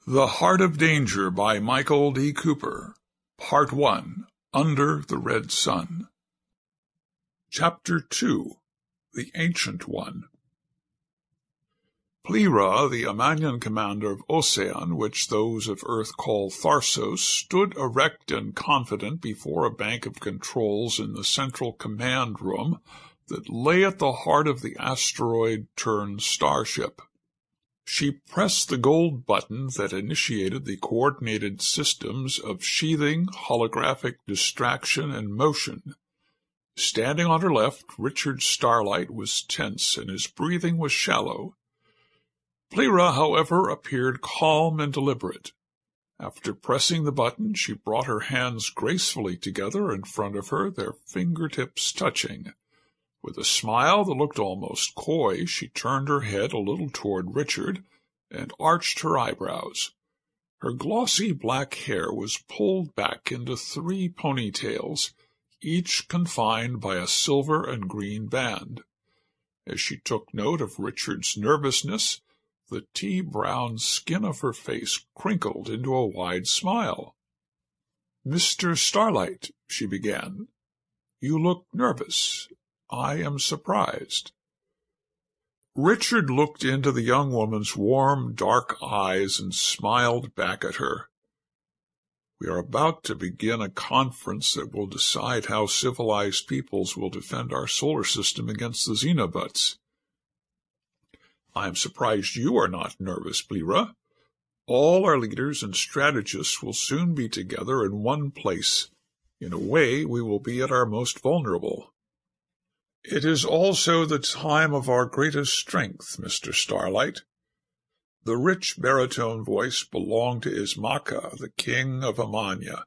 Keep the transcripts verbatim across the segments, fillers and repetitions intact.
The Heart of Danger by Michael D. Cooper. Part one. Under the Red Sun. Chapter two. The Ancient One. Plera, the Amanian commander of Ocean, which those of Earth call Tharsos, stood erect and confident before a bank of controls in the central command room that lay at the heart of the asteroid-turned-starship. She pressed the gold button that initiated the coordinated systems of sheathing, holographic distraction, and motion. Standing on her left, Richard Starlight was tense, and his breathing was shallow. Plera, however, appeared calm and deliberate. After pressing the button, she brought her hands gracefully together in front of her, their fingertips touching. With a smile that looked almost coy, she turned her head a little toward Richard and arched her eyebrows. Her glossy black hair was pulled back into three ponytails, each confined by a silver and green band. As she took note of Richard's nervousness, the tea-brown skin of her face crinkled into a wide smile. "Mister Starlight," she began, "you look nervous. I am surprised." Richard looked into the young woman's warm, dark eyes and smiled back at her. "We are about to begin a conference that will decide how civilized peoples will defend our solar system against the Xenobots. I am surprised you are not nervous, Plera. All our leaders and strategists will soon be together in one place. In a way, we will be at our most vulnerable. It is also the time of our greatest strength, Mister Starlight." The rich baritone voice belonged to Ismaka, the king of Amania.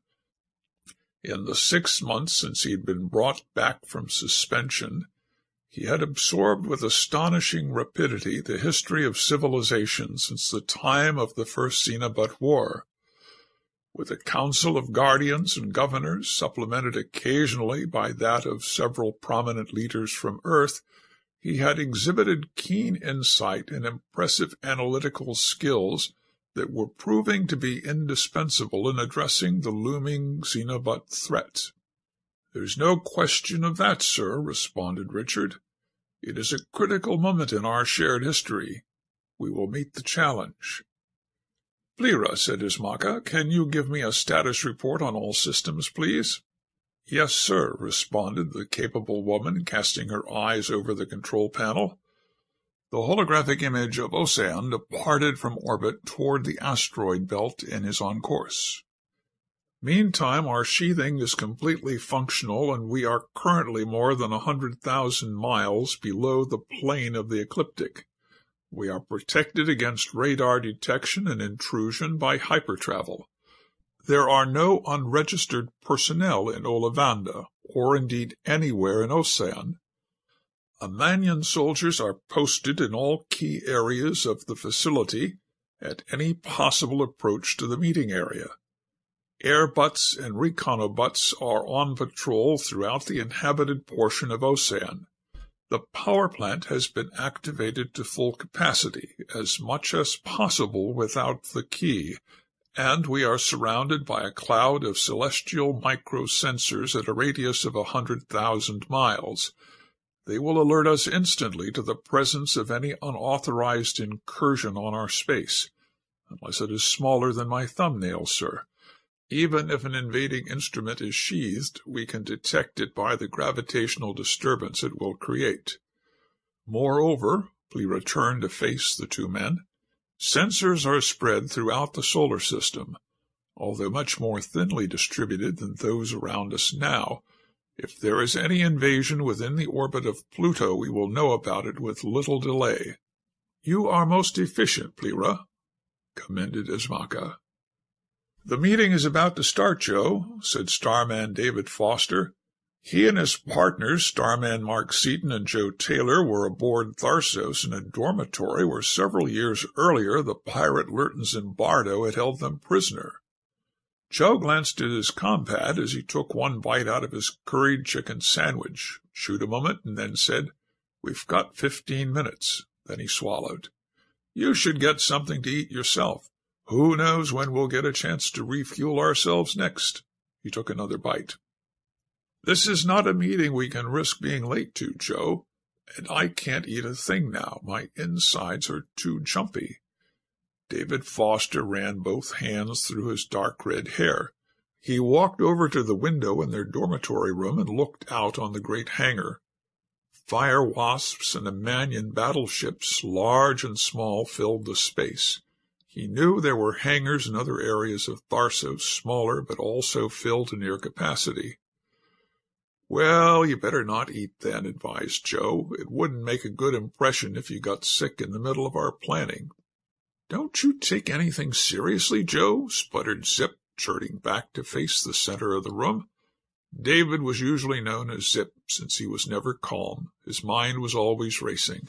In the six months since he had been brought back from suspension, he had absorbed with astonishing rapidity the history of civilization since the time of the First Xenobot War. With a council of guardians and governors, supplemented occasionally by that of several prominent leaders from Earth, he had exhibited keen insight and impressive analytical skills that were proving to be indispensable in addressing the looming Xenobot threat. "There's no question of that, sir," responded Richard. "It is a critical moment in our shared history. We will meet the challenge." "Plera," said Ismaka, "can you give me a status report on all systems, please?" "Yes, sir," responded the capable woman, casting her eyes over the control panel. The holographic image of Ocean departed from orbit toward the asteroid belt and is on course. Meantime, our sheathing is completely functional, and we are currently more than a hundred thousand miles below the plane of the ecliptic. We are protected against radar detection and intrusion by hypertravel. There are no unregistered personnel in Olivanda, or indeed anywhere in Ocean. Amanian soldiers are posted in all key areas of the facility at any possible approach to the meeting area. Airbots and reconnobots are on patrol throughout the inhabited portion of Ocean. The power plant has been activated to full capacity, as much as possible without the key, and we are surrounded by a cloud of celestial microsensors at a radius of a hundred thousand miles. They will alert us instantly to the presence of any unauthorized incursion on our space, unless it is smaller than my thumbnail, sir. Even if an invading instrument is sheathed, we can detect it by the gravitational disturbance it will create. Moreover," Plera turned to face the two men, "sensors are spread throughout the solar system. Although much more thinly distributed than those around us now, if there is any invasion within the orbit of Pluto, we will know about it with little delay." "You are most efficient, Plera," commended Ismaka. "The meeting is about to start, Joe," said Starman David Foster. He and his partners, Starman Mark Seaton and Joe Taylor, were aboard Tharsos in a dormitory where several years earlier the pirate Lurton Zimbardo had held them prisoner. Joe glanced at his compad as he took one bite out of his curried chicken sandwich, chewed a moment, and then said, "We've got fifteen minutes." Then he swallowed. "You should get something to eat yourself. Who knows when we'll get a chance to refuel ourselves next? He took another bite. This is not a meeting we can risk being late to, Joe, and I can't eat a thing now. My insides are too jumpy. David Foster ran both hands through his dark red hair. He walked over to the window in their dormitory room and looked out on the great hangar. Fire wasps and Amanian battleships, large and small, filled the space. He knew there were hangars in other areas of Tharsos, smaller but also filled to near capacity. Well, you better not eat then, advised Joe. It wouldn't make a good impression if you got sick in the middle of our planning. Don't you take anything seriously, Joe? Sputtered Zip, turning back to face the center of the room. David was usually known as Zip, since he was never calm. His mind was always racing.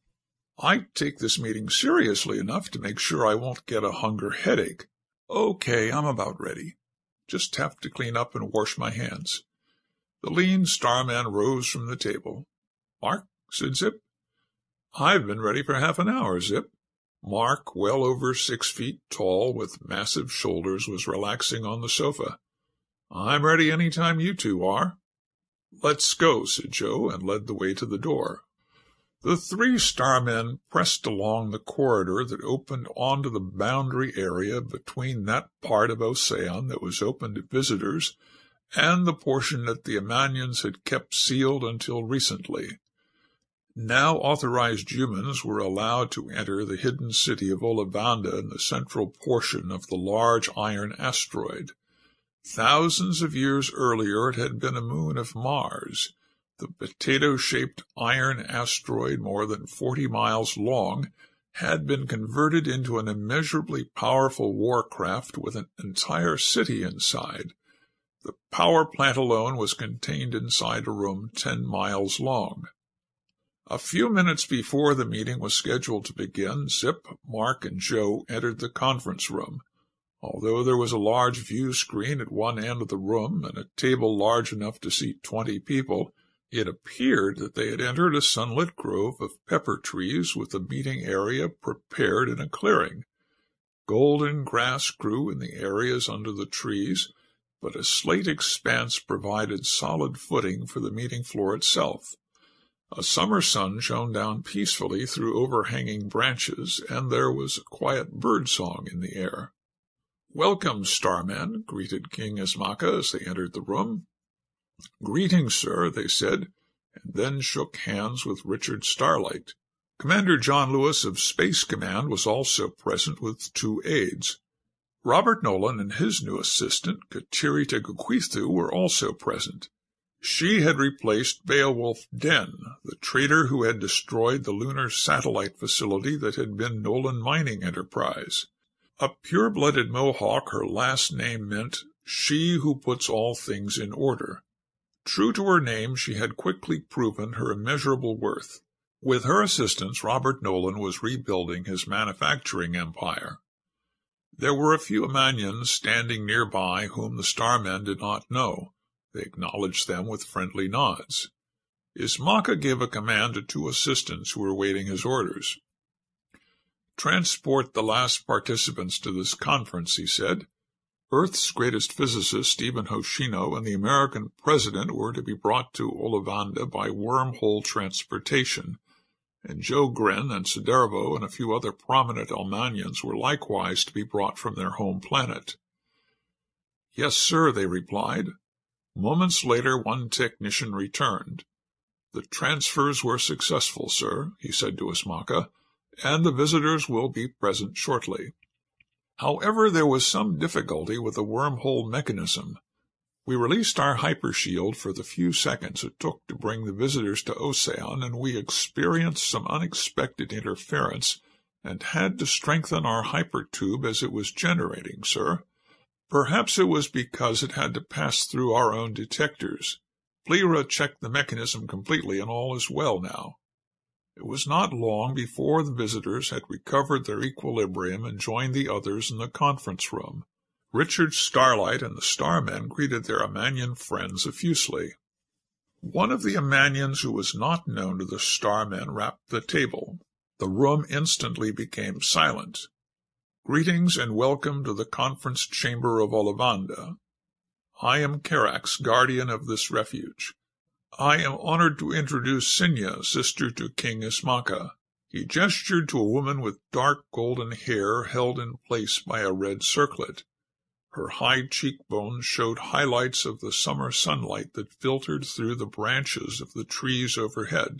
I take this meeting seriously enough to make sure I won't get a hunger headache. Okay, I'm about ready. Just have to clean up and wash my hands. The lean starman rose from the table. Mark, said Zip. I've been ready for half an hour, Zip. Mark, well over six feet tall, with massive shoulders, was relaxing on the sofa. I'm ready any time you two are. Let's go, said Joe, and led the way to the door. The three starmen pressed along the corridor that opened onto the boundary area between that part of Ocean that was open to visitors and the portion that the Amanians had kept sealed until recently. Now authorized humans were allowed to enter the hidden city of Olivanda in the central portion of the large iron asteroid. Thousands of years earlier it had been a moon of Mars. The potato-shaped iron asteroid, more than forty miles long, had been converted into an immeasurably powerful warcraft with an entire city inside. The power plant alone was contained inside a room ten miles long. A few minutes before the meeting was scheduled to begin, Zip, Mark, and Joe entered the conference room. Although there was a large view screen at one end of the room and a table large enough to seat twenty people, it appeared that they had entered a sunlit grove of pepper trees with a meeting area prepared in a clearing. Golden grass grew in the areas under the trees, but a slate expanse provided solid footing for the meeting floor itself. A summer sun shone down peacefully through overhanging branches, and there was a quiet bird-song in the air. "Welcome, starmen," greeted King Ismaka as they entered the room. "Greetings, sir," they said, and then shook hands with Richard Starlight. Commander John Lewis of Space Command was also present with two aides. Robert Nolan and his new assistant, Kateri Teguquithu, were also present. She had replaced Beowulf Den, the traitor who had destroyed the lunar satellite facility that had been Nolan Mining Enterprise. A pure-blooded Mohawk, her last name meant, "she who puts all things in order." True to her name, she had quickly proven her immeasurable worth. With her assistance, Robert Nolan was rebuilding his manufacturing empire. There were a few Amanians standing nearby whom the starmen did not know. They acknowledged them with friendly nods. Ismaka gave a command to two assistants who were waiting his orders. "Transport the last participants to this conference," he said. Earth's greatest physicist, Stephen Hoshino, and the American president were to be brought to Olivanda by wormhole transportation, and Joe Gren and Sidervo and a few other prominent Almanians were likewise to be brought from their home planet. "Yes, sir," they replied. Moments later, one technician returned. "The transfers were successful, sir," he said to Ismaka, "and the visitors will be present shortly. However, there was some difficulty with the wormhole mechanism. We released our hypershield for the few seconds it took to bring the visitors to Ocean, and we experienced some unexpected interference and had to strengthen our hypertube as it was generating, sir. Perhaps it was because it had to pass through our own detectors. Plera checked the mechanism completely, and all is well now." It was not long before the visitors had recovered their equilibrium and joined the others in the conference room. Richard Starlight and the starmen greeted their Amanian friends effusively. One of the Amanians who was not known to the starmen rapped the table. The room instantly became silent. Greetings and welcome to the conference chamber of Ollivander. I am Karax, guardian of this refuge. I am honored to introduce Sinya, sister to King Ismaka. He gestured to a woman with dark golden hair held in place by a red circlet. Her high cheekbones showed highlights of the summer sunlight that filtered through the branches of the trees overhead.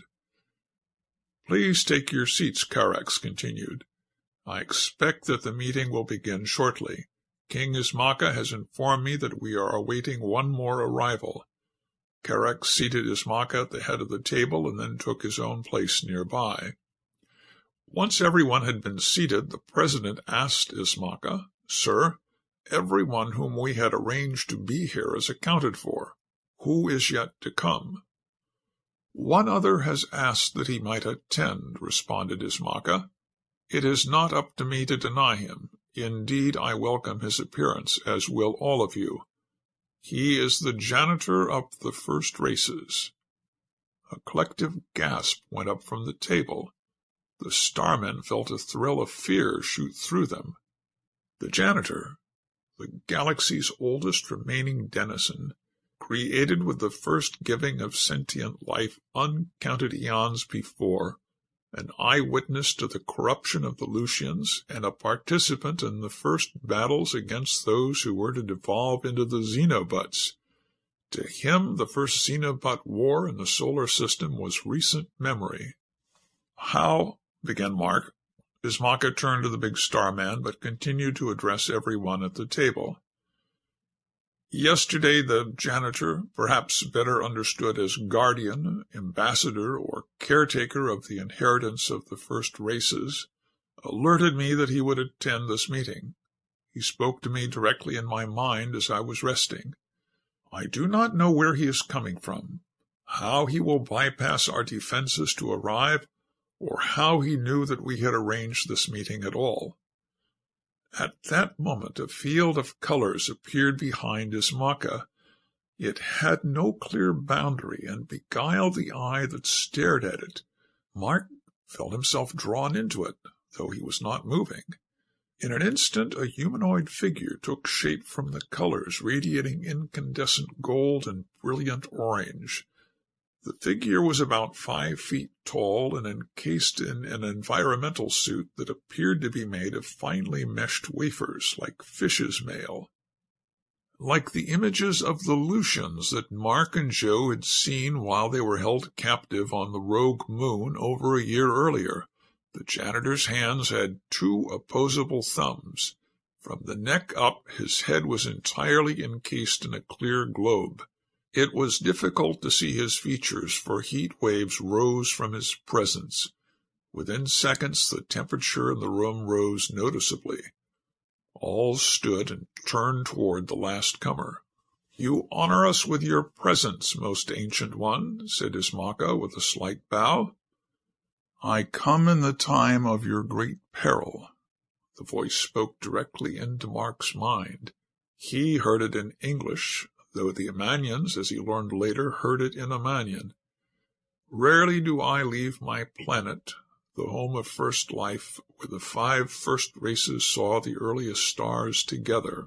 Please take your seats, Karax continued. I expect that the meeting will begin shortly. King Ismaka has informed me that we are awaiting one more arrival. Karax seated Ismaka at the head of the table and then took his own place nearby. Once everyone had been seated, the president asked Ismaka, "Sir, everyone whom we had arranged to be here is accounted for. Who is yet to come?" "One other has asked that he might attend," responded Ismaka. "It is not up to me to deny him. Indeed, I welcome his appearance, as will all of you. He is the janitor of the first races." A collective gasp went up from the table. The starmen felt a thrill of fear shoot through them. The janitor, the galaxy's oldest remaining denizen, created with the first giving of sentient life uncounted eons before, an eyewitness to the corruption of the Lucians, and a participant in the first battles against those who were to devolve into the Xenobuts. To him, the first Xenobut war in the solar system was recent memory. "How," began Mark. Ismaka turned to the big starman, but continued to address everyone at the table. "Yesterday the janitor, perhaps better understood as guardian, ambassador, or caretaker of the inheritance of the first races, alerted me that he would attend this meeting. He spoke to me directly in my mind as I was resting. I do not know where he is coming from, how he will bypass our defenses to arrive, or how he knew that we had arranged this meeting at all." At that moment a field of colors appeared behind Ismaka. It had no clear boundary, and beguiled the eye that stared at it. Mark felt himself drawn into it, though he was not moving. In an instant a humanoid figure took shape from the colors, radiating incandescent gold and brilliant orange. The figure was about five feet tall and encased in an environmental suit that appeared to be made of finely meshed wafers, like fish's mail. Like the images of the Lucians that Mark and Joe had seen while they were held captive on the rogue moon over a year earlier, the janitor's hands had two opposable thumbs. From the neck up, his head was entirely encased in a clear globe. It was difficult to see his features, for heat waves rose from his presence. Within seconds the temperature in the room rose noticeably. All stood and turned toward the last comer. "You honor us with your presence, most ancient one," said Ismaka with a slight bow. "I come in the time of your great peril." The voice spoke directly into Mark's mind. He heard it in English, though the Amanians, as he learned later, heard it in Amanian. "Rarely do I leave my planet, the home of first life, where the five first races saw the earliest stars together.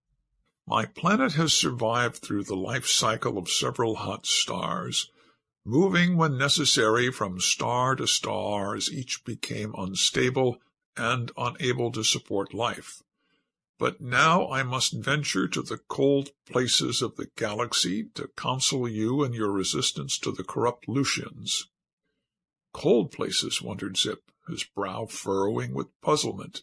My planet has survived through the life cycle of several hot stars, moving when necessary from star to star as each became unstable and unable to support life. But now I must venture to the cold places of the galaxy to counsel you in your resistance to the corrupt Lucians." "Cold places?" wondered Zip, his brow furrowing with puzzlement.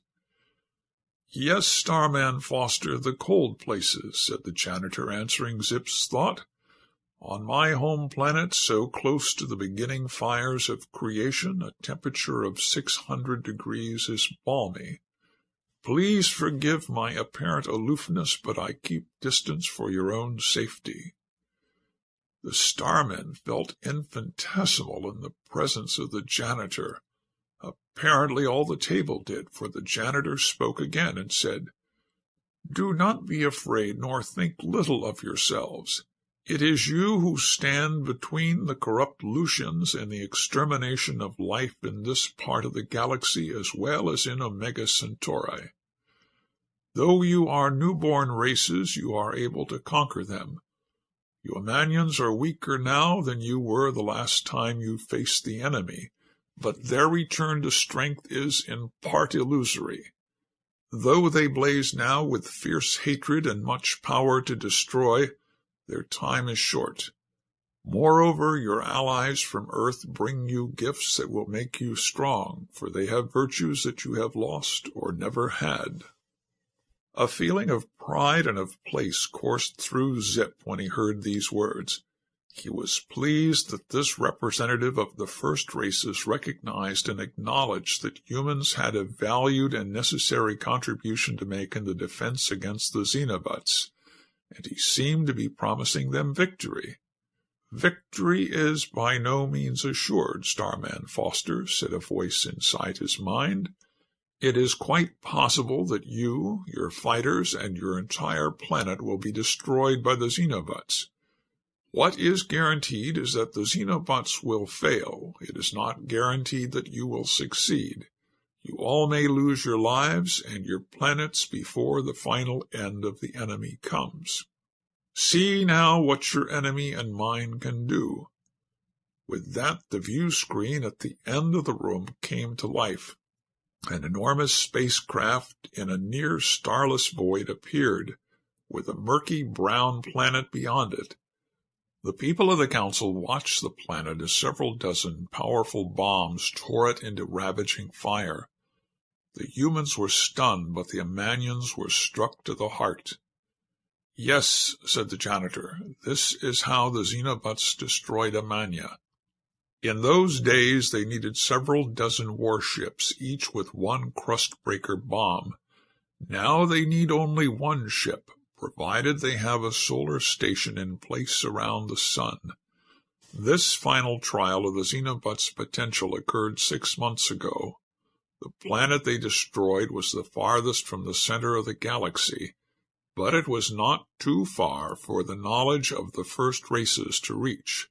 "Yes, Starman Foster, the cold places," said the janitor, answering Zip's thought. "On my home planet, so close to the beginning fires of creation, a temperature of six hundred degrees is balmy. Please forgive my apparent aloofness, but I keep distance for your own safety." The starmen felt infinitesimal in the presence of the janitor. Apparently all the table did, for the janitor spoke again and said, "Do not be afraid, nor think little of yourselves. It is you who stand between the corrupt Lucians and the extermination of life in this part of the galaxy as well as in Omega Centauri. Though you are newborn races, you are able to conquer them. You Amanians are weaker now than you were the last time you faced the enemy, but their return to strength is in part illusory. Though they blaze now with fierce hatred and much power to destroy, their time is short. Moreover, your allies from earth bring you gifts that will make you strong, for they have virtues that you have lost or never had. A feeling of pride and of place coursed through Zip when he heard these words. He was pleased that this representative of the first races recognized and acknowledged that humans had a valued and necessary contribution to make in the defense against the Xenobots, and he seemed to be promising them victory. "Victory is by no means assured, Starman Foster," said a voice inside his mind. "It is quite possible that you, your fighters, and your entire planet will be destroyed by the Xenobots. What is guaranteed is that the Xenobots will fail. It is not guaranteed that you will succeed. You all may lose your lives and your planets before the final end of the enemy comes. See now what your enemy and mine can do." With that, the view screen at the end of the room came to life. An enormous spacecraft in a near starless void appeared, with a murky brown planet beyond it. The people of the council watched the planet as several dozen powerful bombs tore it into ravaging fire. The humans were stunned, but the Amanians were struck to the heart. "Yes," said the janitor, "this is how the Xenobots destroyed Amania. In those days they needed several dozen warships, each with one crust-breaker bomb. Now they need only one ship, provided they have a solar station in place around the sun. This final trial of the Xenobots' potential occurred six months ago. The planet they destroyed was the farthest from the center of the galaxy, but it was not too far for the knowledge of the first races to reach.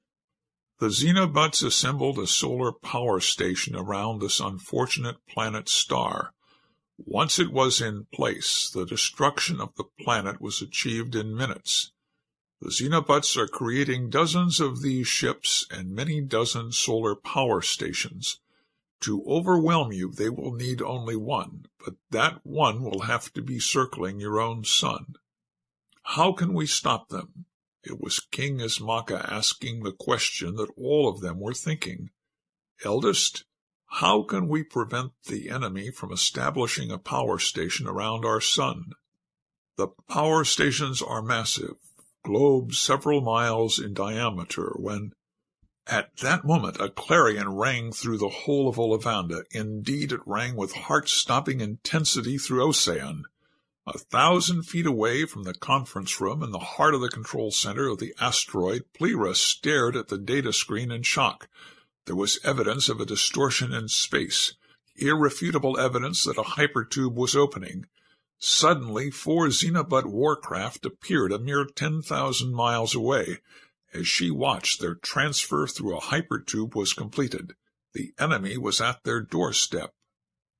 The Xenobots assembled a solar power station around this unfortunate planet star. Once it was in place, the destruction of the planet was achieved in minutes. The Xenobots are creating dozens of these ships and many dozen solar power stations. To overwhelm you, they will need only one, but that one will have to be circling your own sun. How can we stop them?" It was King Ismaka asking the question that all of them were thinking. "Eldest, how can we prevent the enemy from establishing a power station around our sun?" "The power stations are massive, globes several miles in diameter. When—" At that moment a clarion rang through the whole of Olivanda. Indeed, it rang with heart-stopping intensity through Ocean. A thousand feet away from the conference room in the heart of the control center of the asteroid, Plera stared at the data screen in shock. There was evidence of a distortion in space, irrefutable evidence that a hypertube was opening. Suddenly, four Xenobot warcraft appeared a mere ten thousand miles away. As she watched, their transfer through a hypertube was completed. The enemy was at their doorstep,